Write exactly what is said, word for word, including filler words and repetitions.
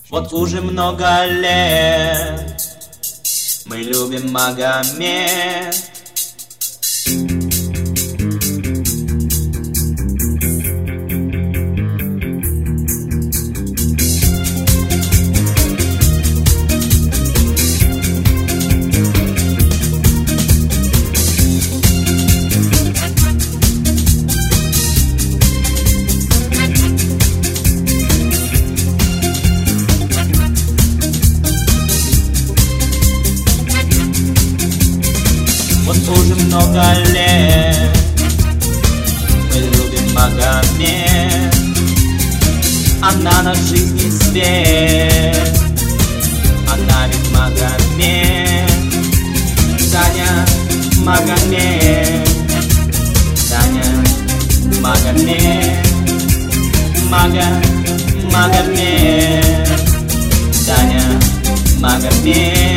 Вот уже много лет мы любим Магомед. Вот уже много лет мы любим Магомед, она наш жизни свет, она ведь Магомед. Таня Магомед, Таня Магомед, Мага Магомед, Таня Магомед.